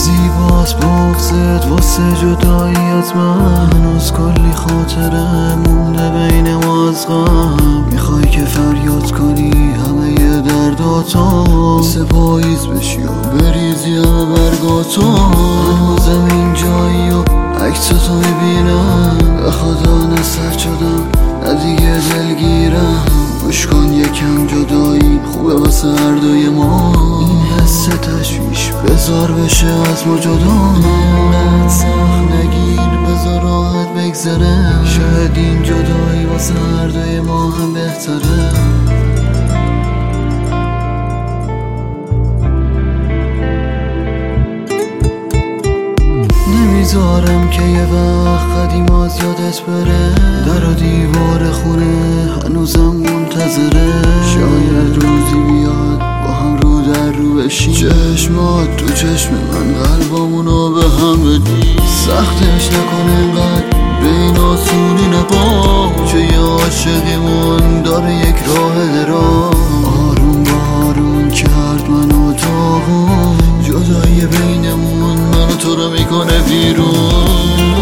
زیباست بغضت واسه جداییت، من هنوز کلی خاطره مونده بین ما از غم. میخوای که فریاد کنی همه ی درداتو، مثل پاییز بشی و بریزی همه برگاتو. هنوزم این جایی و عکس تو میبینم، به خدا نه سرد شدم نه دیگه دلگیرم. گوش کن یکم جدایی خوبه واسه هر دوی ما، این حس تشویش بذار بشه از ما جدا. اینقدر سخت نگیر بذار راحت بگذره، شاید این جدایی واسه هر دوی ما هم بهتره. نمیذارم که یه وقت قدیم از یادت بره، در و دیوار خونه هنوزم منتظره. شاید روزی بیاد با هم رو در رو بشیم، چشمات تو چشم من قلبامونو به هم بدی. سختش نکن اینقدر به این آسونی نبا، چه یه عاشقیمون داره یک راه دراز. آروم بارون کرد منو تو، جدایی بینمون منو تو رو میکنه بیرون.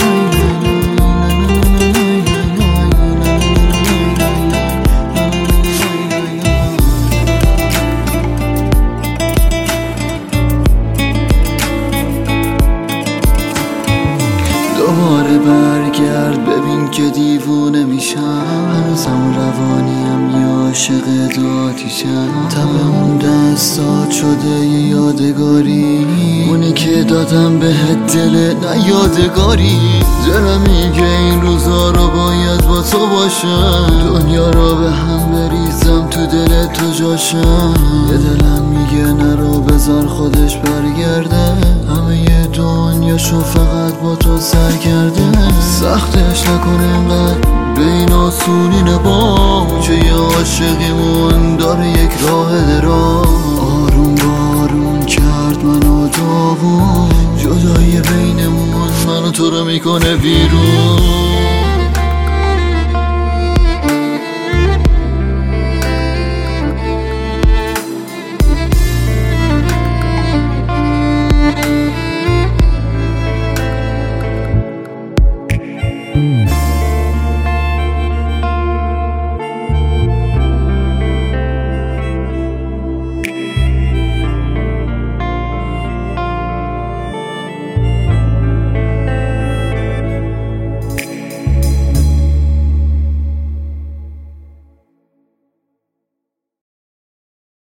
دوباره برگرد ببین که دیوونه میشم، هنوزم روانیم یا عاشق آتیشم. تب اون دستات شده یه یادگاری، اونی که دادم بهت دل نه یادگاری. دلم میگه این روزا رو باید با تو باشم، دنیا رو به هم بریزم تو دل تو جاشم. یه دلم میگه نرو بذار خودش برگرده، همه یه دنیاشو فقط با تو سر کرده. سختش نکن اینقدر به این آسونی نبا، چه یه عاشقیمون داره یک راه دراز. آروم بارون کرد منو تو، جدایی بینمون منو تو رو میکنه بیرون.